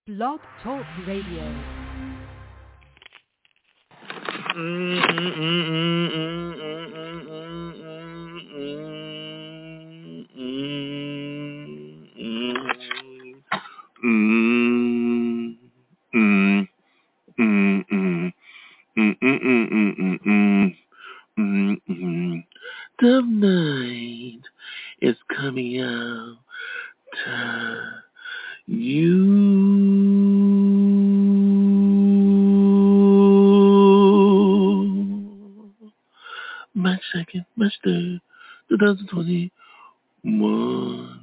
Blog Talk Radio. The night is coming out to you. March 2nd, March 3rd, 2021.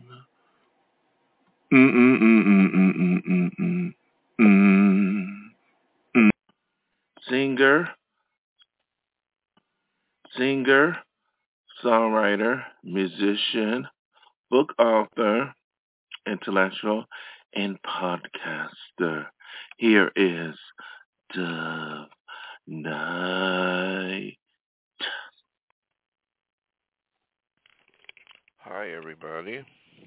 Singer, songwriter, musician, book author, intellectual, and podcaster. Here is Dove Night. Hi, everybody.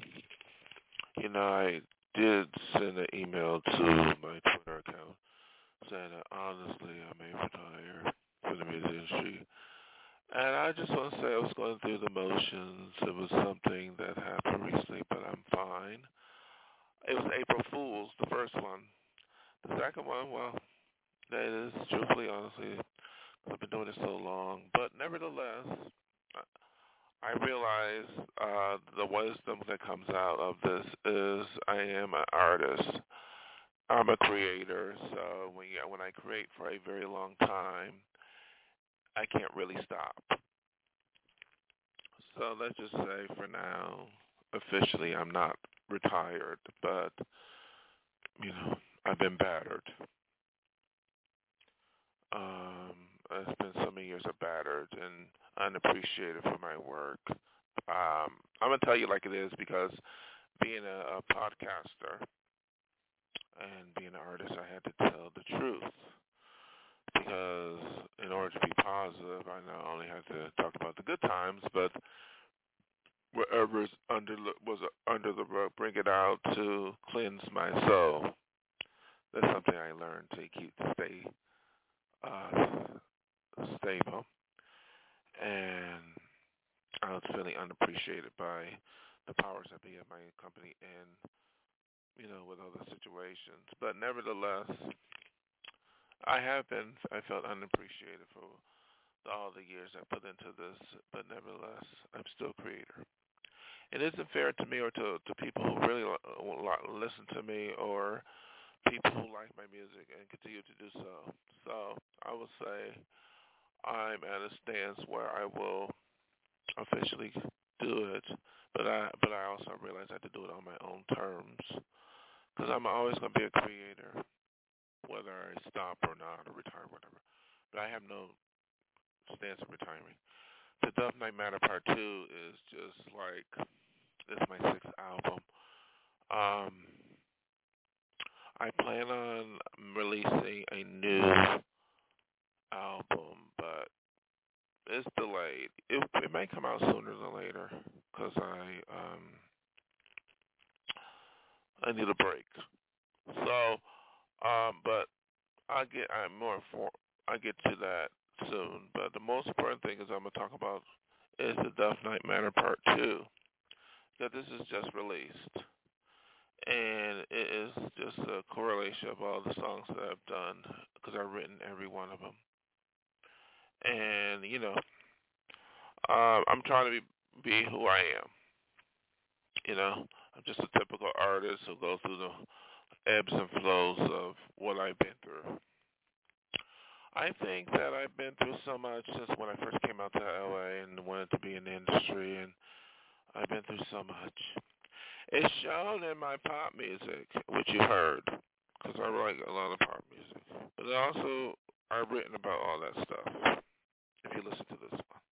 I did send an email to my Twitter account saying that honestly I may retire from the music industry. And I just want to say I was going through the motions. It was something that happened recently, but I'm fine. It was April Fool's, the first one. The second one, well, that is truthfully, honestly, I've been doing it so long. But nevertheless, I realize the wisdom that comes out of this is I am an artist. I'm a creator, so when I create for a very long time, I can't really stop. So let's just say for now, officially I'm not retired, but, I've been battered. I spent so many years of battered and unappreciated for my work. I'm going to tell you like it is because being a podcaster and being an artist, I had to tell the truth. Because in order to be positive, I not only had to talk about the good times, but whatever's was under the rug, bring it out to cleanse my soul. That's something I learned to stay stable. And I was feeling unappreciated by the powers that be at my company and, with other situations. But nevertheless, I felt unappreciated for all the years I put into this, but nevertheless, I'm still a creator. It isn't fair to me or to people who really listen to me or people who like my music and continue to do so. So I would say I'm at a stance where I will officially do it, but I also realize I have to do it on my own terms because I'm always going to be a creator, whether I stop or not or retire, whatever. But I have no stance of retiring. The Dove Night Matter Part 2 is just like, it's my 6th album. I plan on releasing a new album, but it's delayed. It may come out sooner than later because I need a break. So, but I get to that soon. But the most important thing is I'm gonna talk about is the Dove Night Matter Part 2. That this is just released, and it is just a correlation of all the songs that I've done because I've written every one of them. And I'm trying to be who I am. I'm just a typical artist who goes through the ebbs and flows of what I've been through. I think that I've been through so much since when I first came out to LA and wanted to be in the industry, and I've been through so much. It's shown in my pop music, which you heard, because I write a lot of pop music. But also, I've written about all that stuff, if you listen to this one.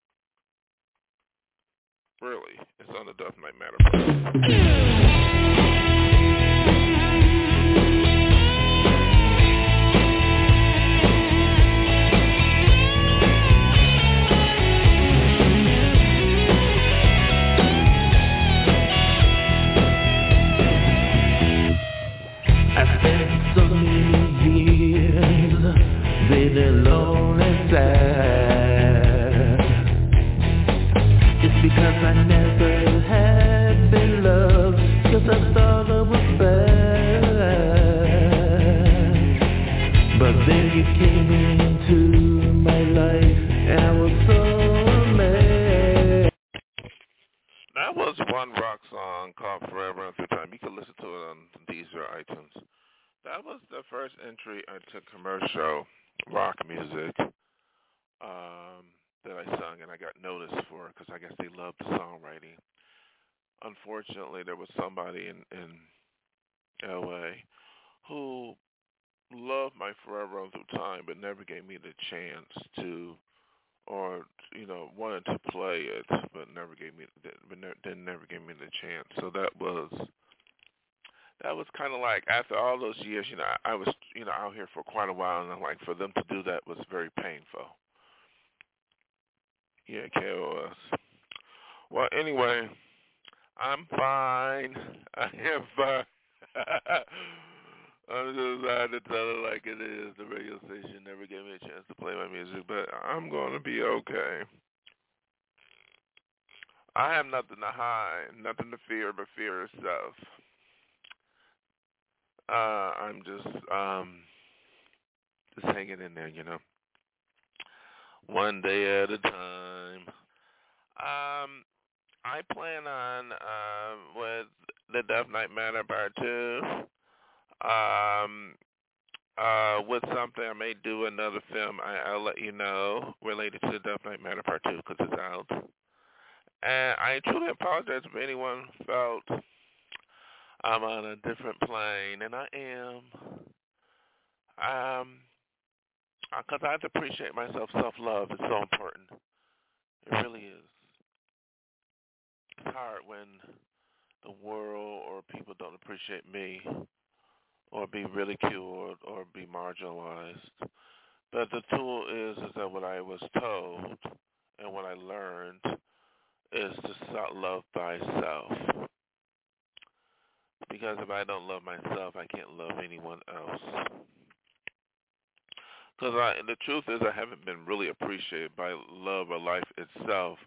Really, it's on the Dove Night Matter. I spent so many years being alone and sad. It's because I never had been loved, 'cause I thought I was bad. But then you came into my life and I was so mad. That was one rock song called Forever and Through Time. You can listen to it on Deezer or iTunes. That was the first entry into commercial rock music that I sung, and I got noticed for it because I guess they loved the songwriting. Unfortunately, there was somebody in L.A. who loved my Forever and Through Time but never gave me the chance to, or wanted to play it but never gave me the chance. So that was kind of like, after all those years, I was out here for quite a while, and I'm like, for them to do that was very painful. Yeah, KOS. Well, anyway, I'm fine. I am fine. I'm just trying to tell it like it is. The radio station never gave me a chance to play my music, but I'm going to be okay. I have nothing to hide, nothing to fear but fear itself. I'm just hanging in there, one day at a time. I plan on with the Death Night Matter Part 2. With something, I may do another film. I'll let you know, related to the Death Night Matter Part 2, because it's out. And I truly apologize if anyone felt I'm on a different plane, and I am. Because I have to appreciate myself. Self-love is so important. It really is. It's hard when the world or people don't appreciate me, or be ridiculed, or be marginalized. But the tool is that what I was told and what I learned is to love thyself. Because if I don't love myself, I can't love anyone else. Because the truth is, I haven't been really appreciated by love or life itself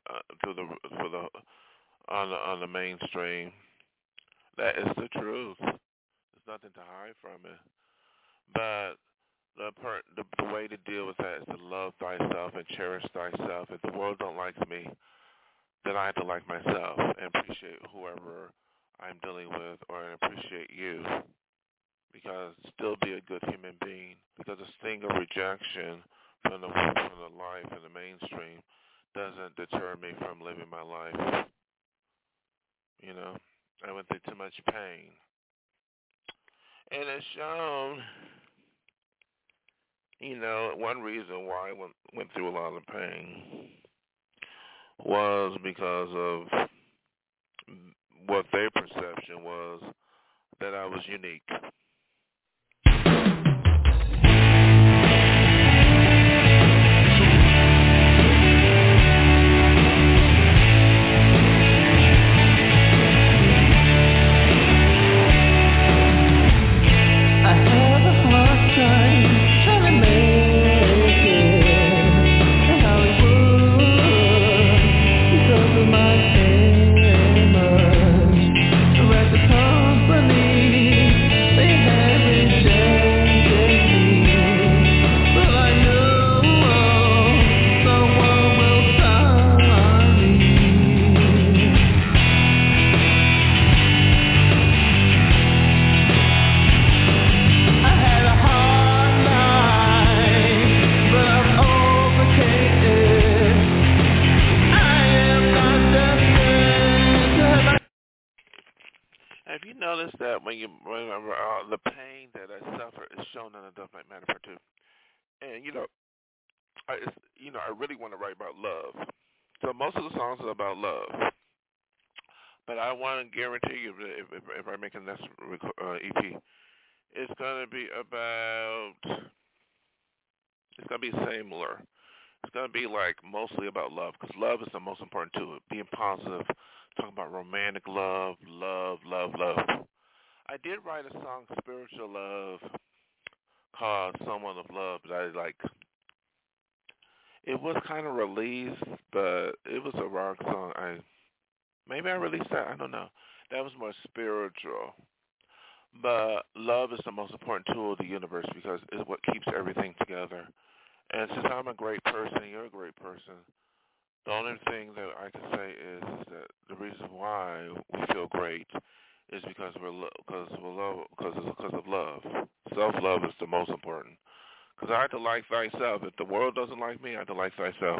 on the mainstream. That is the truth. There's nothing to hide from it. But the way to deal with that is to love thyself and cherish thyself. If the world don't like me, then I have to like myself and appreciate whoever I'm dealing with, or appreciate you, because still be a good human being. Because a sting of rejection from the life and the mainstream doesn't deter me from living my life. I went through too much pain, and it's shown. One reason why I went through a lot of pain was because of what their perception was, that I was unique. Have you noticed that when the pain that I suffer is shown in the Death Night Matter Part 2? And I really want to write about love. So most of the songs are about love. But I want to guarantee you, if I make a next EP, it's going to be similar. It's going to be like mostly about love, because love is the most important to it. Being positive, talking about romantic love. I did write a song, Spiritual Love, called Someone of Love, but it was kind of released, but it was a rock song. Maybe I released that, I don't know. That was more spiritual. But love is the most important tool of the universe because it's what keeps everything together. And since I'm a great person, you're a great person, the only thing that I can say is that the reason why we feel great is because because of love. Self-love is the most important. Because I have to like thyself. If the world doesn't like me, I have to like thyself.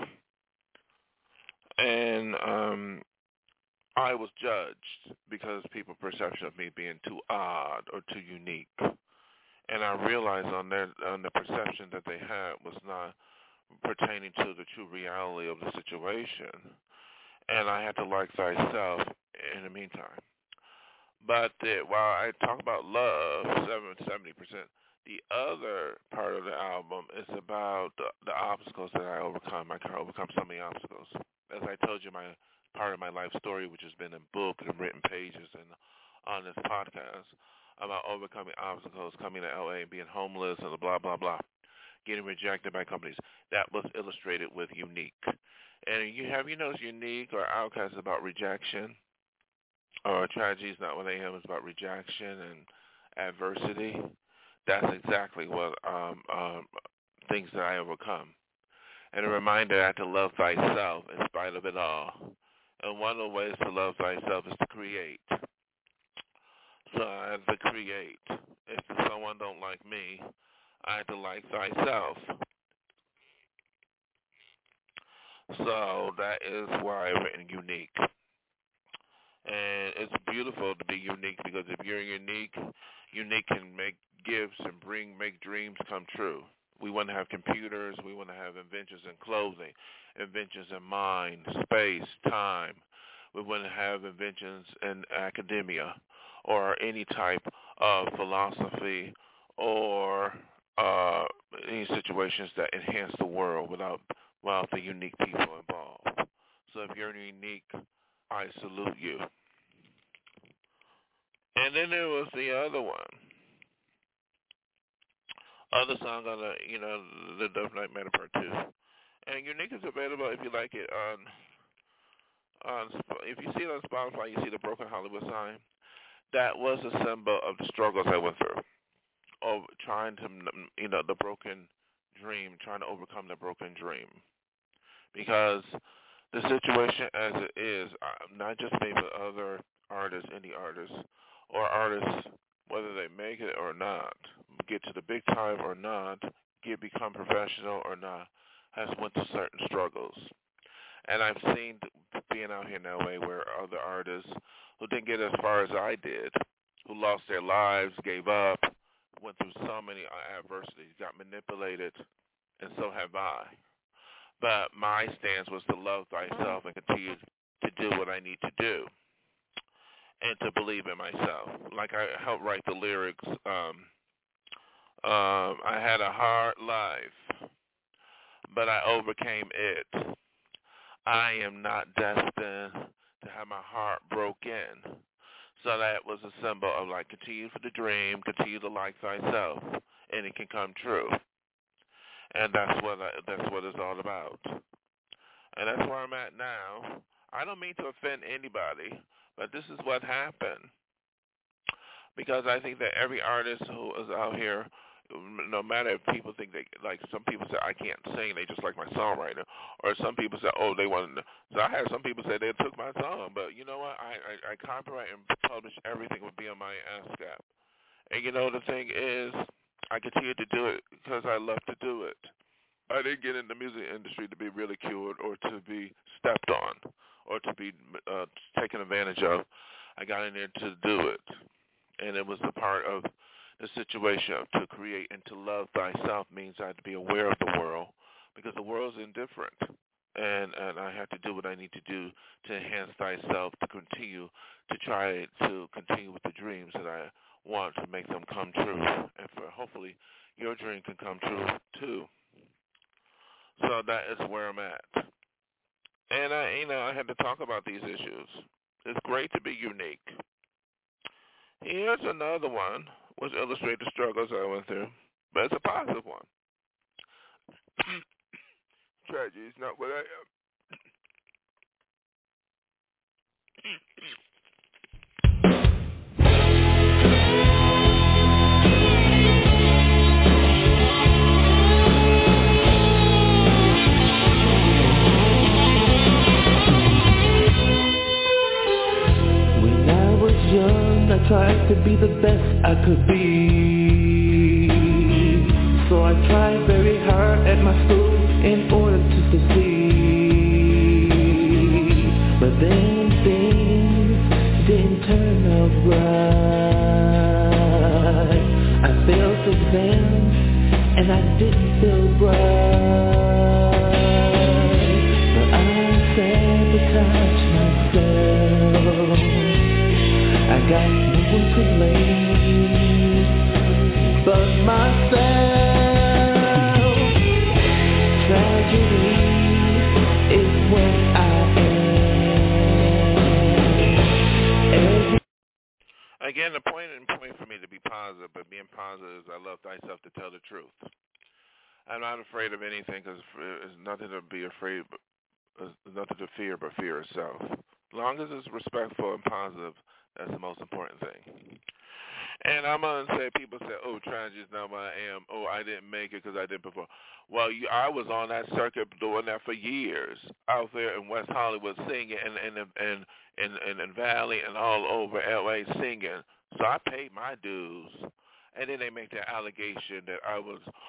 And I was judged because people's perception of me being too odd or too unique. And I realized on the perception that they had was not pertaining to the true reality of the situation. And I had to like thyself in the meantime. But while I talk about love, 70%, the other part of the album is about the obstacles that I overcome. I can overcome so many obstacles. As I told you, my part of my life story, which has been in books and written pages and on this podcast, about overcoming obstacles, coming to LA and being homeless and blah, blah, blah, getting rejected by companies. That was illustrated with Unique. And have you noticed Unique or Outcast is about rejection? Or Tragedy is Not What I Am is about rejection and adversity. That's exactly what things that I overcome. And a reminder that I have to love thyself in spite of it all. And one of the ways to love thyself is to create. So I have to create. If someone don't like me, I have to like thyself. So that is why I've written Unique. And it's beautiful to be unique because if you're unique, unique can make gifts and make dreams come true. We want to have computers. We want to have inventions in clothing, inventions in mind, space, time. We want to have inventions in academia or any type of philosophy or any situations that enhance the world without the unique people involved. So if you're unique, I salute you. And then there was the other one. Other song on the Dove Night Matter Part 2. And Unique is available if you like it if you see it on Spotify, you see the Broken Hollywood sign. That was a symbol of the struggles I went through. Of trying to, the broken dream, trying to overcome the broken dream. Because the situation as it is, not just me, but other artists, indie artists, or artists, whether they make it or not, get to the big time or not, become professional or not, has went through certain struggles. And I've seen, being out here in LA, where other artists who didn't get as far as I did, who lost their lives, gave up, went through so many adversities, got manipulated, and so have I. But my stance was to love thyself and continue to do what I need to do and to believe in myself. Like I helped write the lyrics. I had a hard life, but I overcame it. I am not destined to have my heart broken. So that was a symbol of like continue for the dream, continue to like thyself, and it can come true. And that's what it's all about. And that's where I'm at now. I don't mean to offend anybody, but this is what happened. Because I think that every artist who is out here, no matter if people think they, like some people say, I can't sing, they just like my songwriter. Or some people say, oh, they want to. So I had some people say they took my song. But you know what? I copyright and publish everything would be on my ASCAP. And you know the thing is, I continue to do it because I love to do it. I didn't get in the music industry to be ridiculed or to be stepped on or to be taken advantage of. I got in there to do it. And it was a part of the situation to create and to love thyself means I have to be aware of the world because the world's indifferent. And I have to do what I need to do to enhance thyself, to continue to try to continue with the dreams that I want to make them come true. And for hopefully your dream can come true too. So that is where I'm at. And I had to talk about these issues. It's great to be unique. Here's another one, which illustrates the struggles I went through, but it's a positive one. Tragedy is not what I am. When I was young, I tried to be the best I could be. So I tried very hard at my school in order to succeed. But then things didn't turn out right. I failed exams and I didn't feel bright. But I sabotaged myself. I got no one to blame but myself. Tragedy is what I am. Again, the point for me to be positive, but being positive is I love thyself to tell the truth. I'm not afraid of anything because there's nothing to be afraid, there's nothing to fear but fear itself. As long as it's respectful and positive, that's the most important thing. And I'm going to say, people say, oh, tragedy is not what I am. Oh, I didn't make it because I didn't perform. Well, I was on that circuit doing that for years out there in West Hollywood singing and Valley and all over L.A. singing. So I paid my dues. And then they make that allegation that I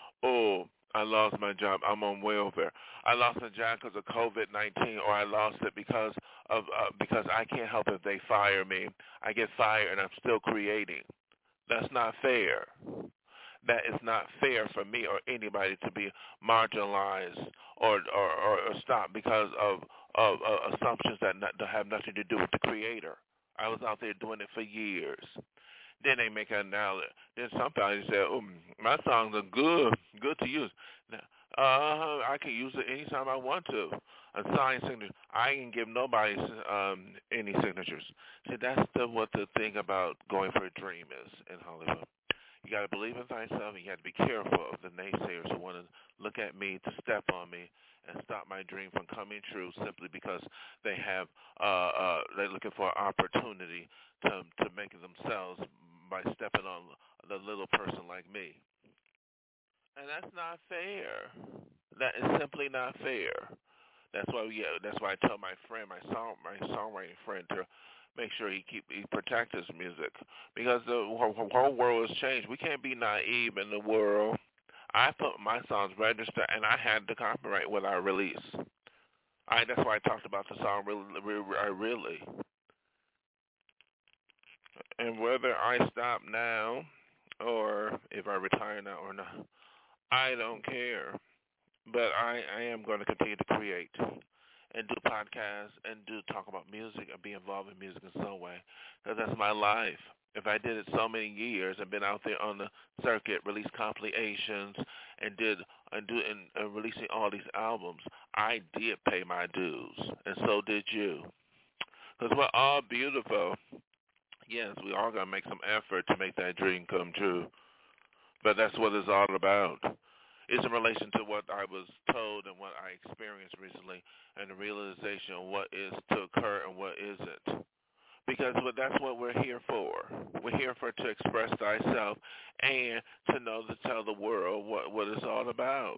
lost my job. I'm on welfare. I lost my job because of COVID-19, or I lost it because I can't help if they fire me. I get fired and I'm still creating. That's not fair. That is not fair for me or anybody to be marginalized or stopped because of assumptions that have nothing to do with the Creator. I was out there doing it for years. Then they make an analogy. Then somebody say, "Oh, my songs are good to use." Now, I can use it anytime I want to. A signed signature. I can give nobody any signatures. See, that's what the thing about going for a dream is in Hollywood. You got to believe in thyself, and you got to be careful of the naysayers who want to look at me, to step on me, and stop my dream from coming true simply because they have they're looking for an opportunity to make it themselves by stepping on the little person like me. And that's not fair. That is simply not fair. That's why I tell my friend, my songwriting friend, to make sure he protect his music, because the whole world has changed. We can't be naive in the world. I put my songs registered, and I had the copyright when I release. That's why I talked about the song really. And whether I stop now or if I retire now or not, I don't care. But I am going to continue to create and do podcasts and talk about music and be involved in music in some way, because that's my life. If I did it so many years and been out there on the circuit, released compilations and releasing all these albums, I did pay my dues, and so did you. Because we're all beautiful. Yes, we all got to make some effort to make that dream come true. But that's what it's all about. It's in relation to what I was told and what I experienced recently, and the realization of what is to occur and what isn't. Because that's what we're here for. We're here to express thyself and to tell the world what it's all about.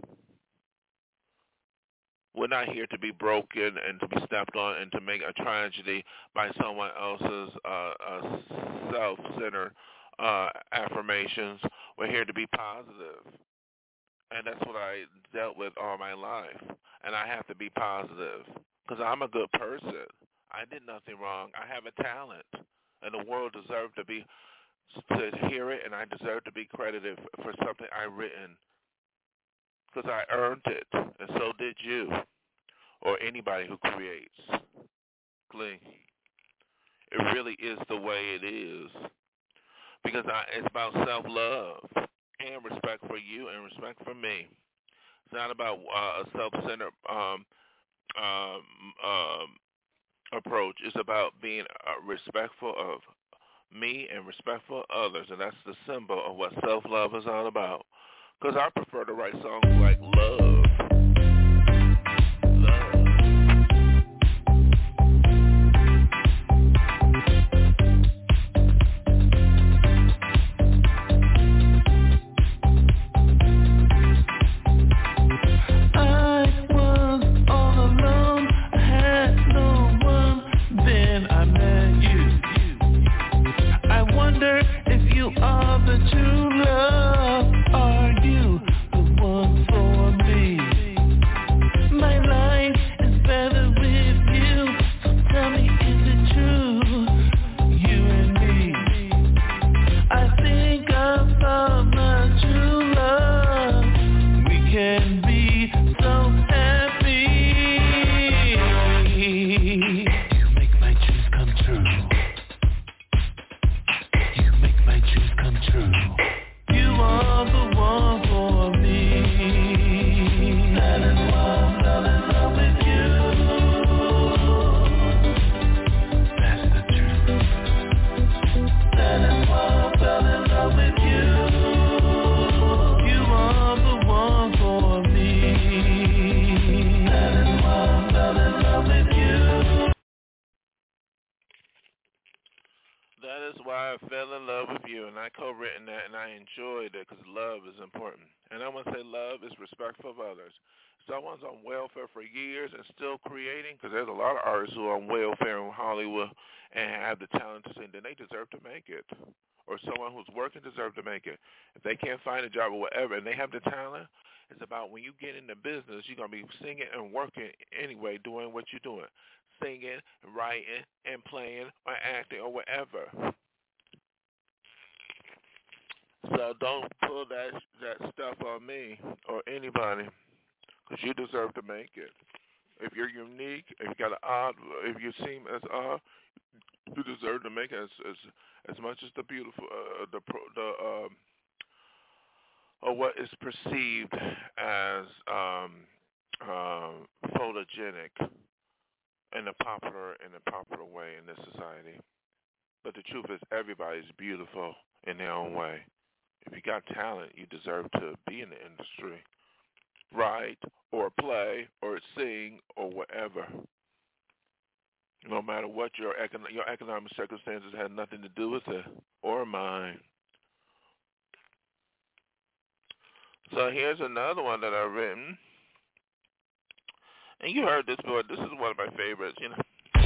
We're not here to be broken and to be stepped on and to make a tragedy by someone else's self-centered affirmations. We're here to be positive. And that's what I dealt with all my life. And I have to be positive because I'm a good person. I did nothing wrong. I have a talent. And the world deserves to hear it, and I deserve to be credited for something I've written because I earned it. And so did you or anybody who creates. Glee. It really is the way it is. Because it's about self-love and respect for you and respect for me. It's not about a self-centered approach. It's about being respectful of me and respectful others, and that's the symbol of what self-love is all about. Because I prefer to write songs like love. That is why I fell in love with you, and I co-written that, and I enjoyed it because love is important. And I want to say love is respectful of others. Someone's on welfare for years and still creating, because there's a lot of artists who are on welfare in Hollywood and have the talent to sing, then they deserve to make it. Or someone who's working deserves to make it. If they can't find a job or whatever, and they have the talent, it's about when you get into business, you're going to be singing and working anyway, doing what you're doing. Singing, writing, and playing, or acting, or whatever. So don't pull that stuff on me or anybody, because you deserve to make it. If you're unique, if you got an odd, if you seem as odd, you deserve to make it as much as the beautiful, or what is perceived as photogenic in a popular way in this society. But the truth is, everybody's beautiful in their own way. If you got talent, you deserve to be in the industry, write or play or sing or whatever. No matter what your economic circumstances had nothing to do with it, or mine. So here's another one that I've written. And you heard this before. This is one of my favorites, you know.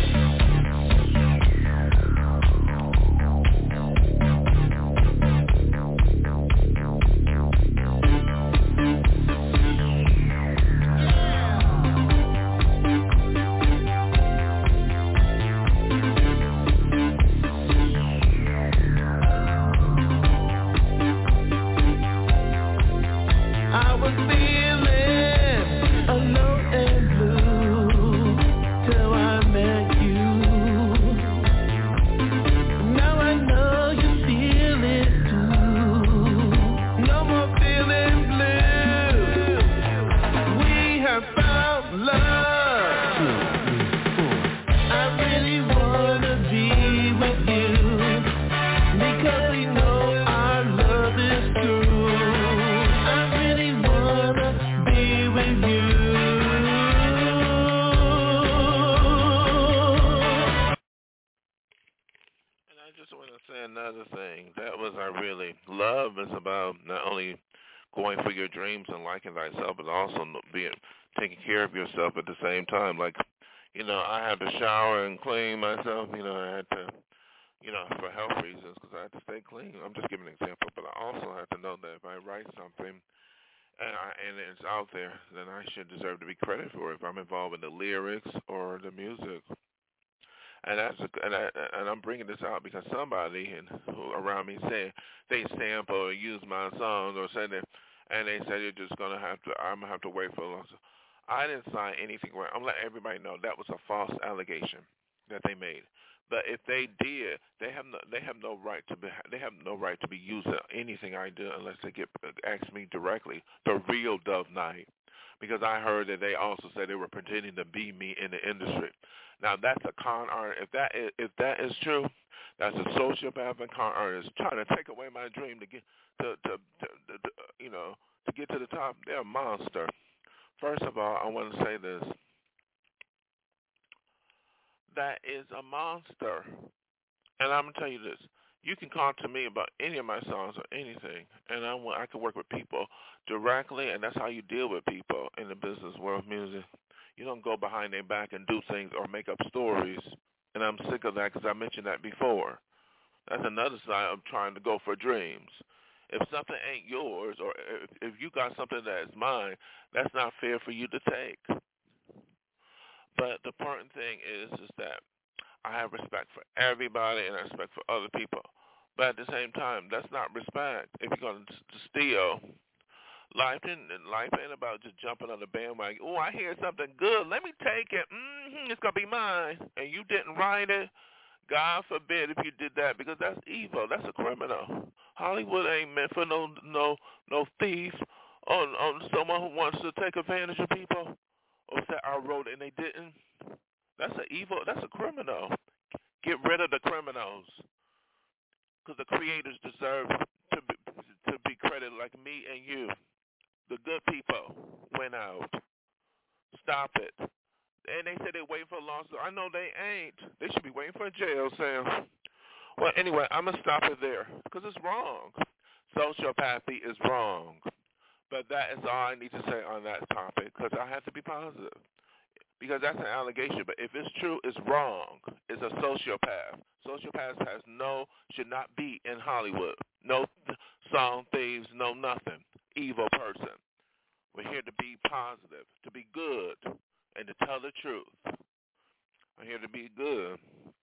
Another thing that was love is about not only going for your dreams and liking thyself, but also being taking care of yourself at the same time. Like, you know, I had to shower and clean myself. You know, I had to, you know, for health reasons, because I had to stay clean. I'm just giving an example, but I also have to know that if I write something and it's out there, then I should deserve to be credited for it if I'm involved in the lyrics or the music. And I'm bringing this out because somebody around me said they sample or use my songs or said that, and they said you're just I'm gonna have to wait for a long time. I didn't sign anything. I'm letting everybody know that was a false allegation that they made. But if they did, they have no right to be using anything I do unless they ask me directly. The real Dove Knight. Because I heard that they also said they were pretending to be me in the industry. Now that's a con art. If that is true, That's a sociopath and con artist trying to take away my dream to get to get to the top. They're a monster. First of all, I want to say this. That is a monster. And I'm going to tell you this. You can talk to me about any of my songs or anything, and I can work with people directly, and that's how you deal with people in the business world of music. You don't go behind their back and do things or make up stories, and I'm sick of that because I mentioned that before. That's another side of trying to go for dreams. If something ain't yours, or if you got something that is mine, that's not fair for you to take. But the important thing is that I have respect for everybody and I respect for other people. But at the same time, that's not respect. If you're going to steal, life ain't about just jumping on the bandwagon. Oh, I hear something good. Let me take it. It's going to be mine. And you didn't write it. God forbid if you did that, because that's evil. That's a criminal. Hollywood ain't meant for no thief or someone who wants to take advantage of people or say I wrote it and they didn't. That's a criminal. Get rid of the criminals, because the creators deserve to be credited like me and you. The good people went out. Stop it. And they say they're waiting for a lawsuit. I know they ain't. They should be waiting for a jail cell. Well, anyway, I'm going to stop it there because it's wrong. Sociopathy is wrong. But that is all I need to say on that topic because I have to be positive. Because that's an allegation, but if it's true, it's wrong. It's a sociopath. Sociopaths should not be in Hollywood. No song thieves, no nothing. Evil person. We're here to be positive, to be good, and to tell the truth. I'm here to be good.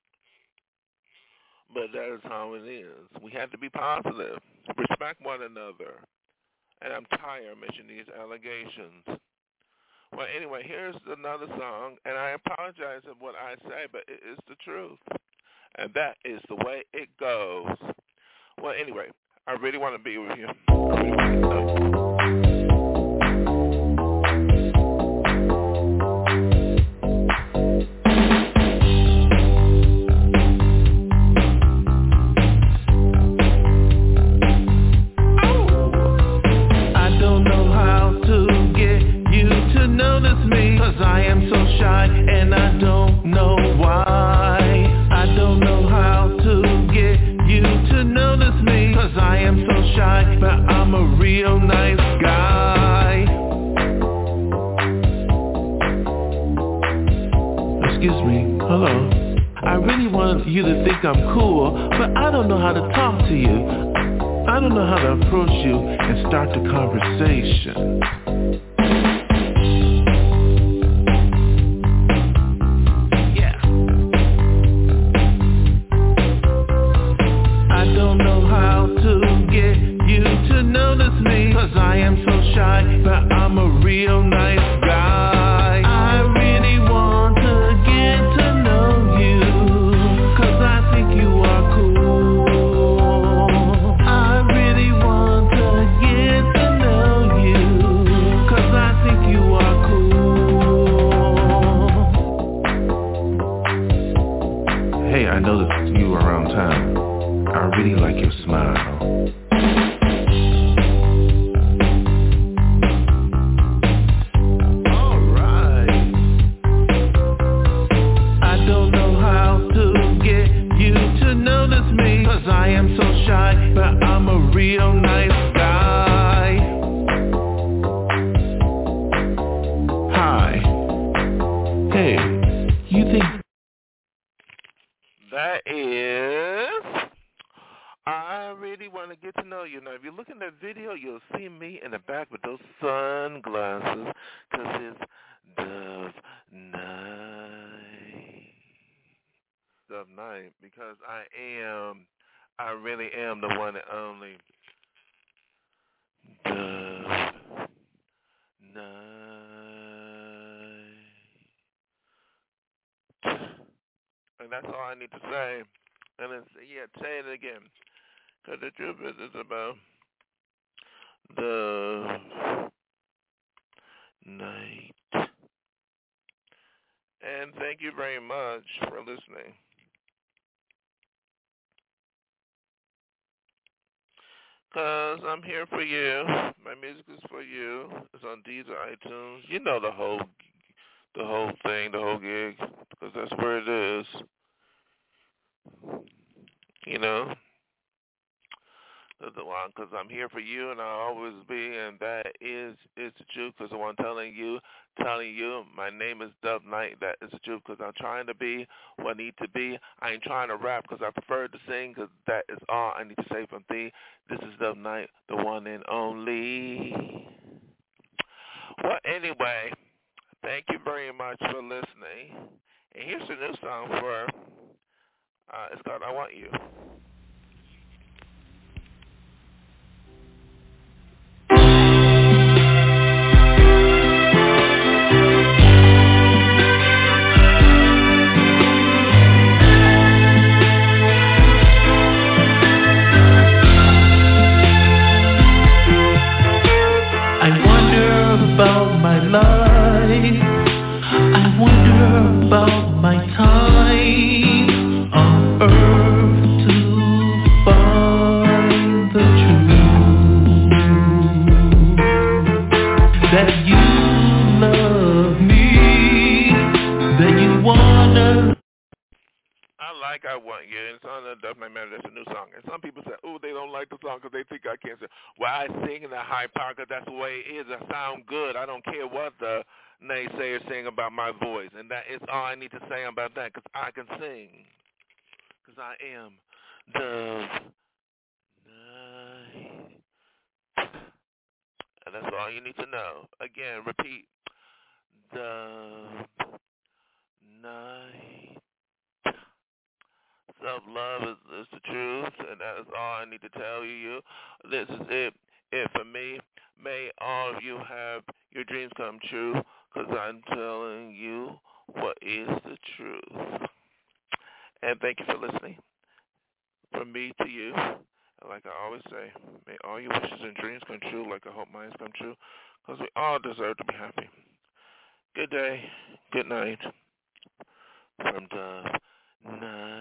But that is how it is. We have to be positive. Respect one another. And I'm tired of mentioning these allegations. Well, anyway, here's another song, and I apologize for what I say, but it is the truth, and that is the way it goes. Well, anyway, I really want to be with you. I really want to know you. I am so shy and I don't know why. I don't know how to get you to notice me, 'cause I am so shy, but I'm a real nice guy. Excuse me, hello. I really want you to think I'm cool, but I don't know how to talk to you. I don't know how to approach you and start the conversation. Notice me, 'cause I am so shy, but I'm a real nice guy. I really want to get to know you, 'cause I think you are cool. I really want to get to know you, 'cause I think you are cool. Hey, I noticed you around town. I really like your smile. I am so shy, but I'm a real nice guy. Hi. Hey, you think... That is... I really want to get to know you. Now, if you look in that video, you'll see me in the back with those sunglasses, 'cause it's Dove Night. Dove Night, because I really am the one and only Dove Night. And that's all I need to say. And it's, say it again. Because the truth is about Dove Night. And thank you very much for listening. 'Cause I'm here for you. My music is for you. It's on Deezer, iTunes. You know the whole thing, the whole gig, because that's where it is. You know, because I'm here for you, and I'll always be, and that is the truth. Because the one telling you, my name is Dub Knight. That is the truth. Because I'm trying to be what I need to be. I ain't trying to rap because I prefer to sing. Because that is all I need to say from thee. This is Dub Knight, the one and only. Well, anyway, thank you very much for listening. And here's a new song for. It's called "I Want You." About my life, I wonder about my time on earth to find the truth. That you love me, that you wanna. I Want You, and it's on the Dub Night Matter. That's a new song. And some people say, oh, they don't like the song because they think I can't sing. Well, I sing in a high power because that's the way it is. I sound good. I don't care what the naysayers sing about my voice. And that is all I need to say about that, because I can sing. Because I am Dub Night. And that's all you need to know. Again, repeat. Dub Night. Self-love is the truth, and that is all I need to tell you. This is it for me. May all of you have your dreams come true, because I'm telling you what is the truth. And thank you for listening. From me to you, and like I always say, may all your wishes and dreams come true, like I hope mine come true, because we all deserve to be happy. Good day, good night, from Dub Night.